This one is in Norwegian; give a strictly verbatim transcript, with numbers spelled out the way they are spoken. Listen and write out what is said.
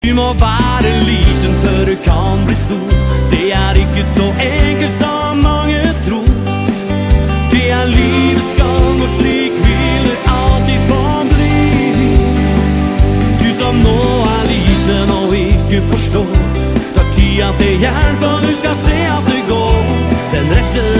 Du må være liten før du kan bli stor. Det er ikke så enkelt som mange tror. Det er livets gang, og slik vil det alltid forbli. Du som nå er liten og ikke forstår, ta tid at det hjelper, du skal se at det går den rette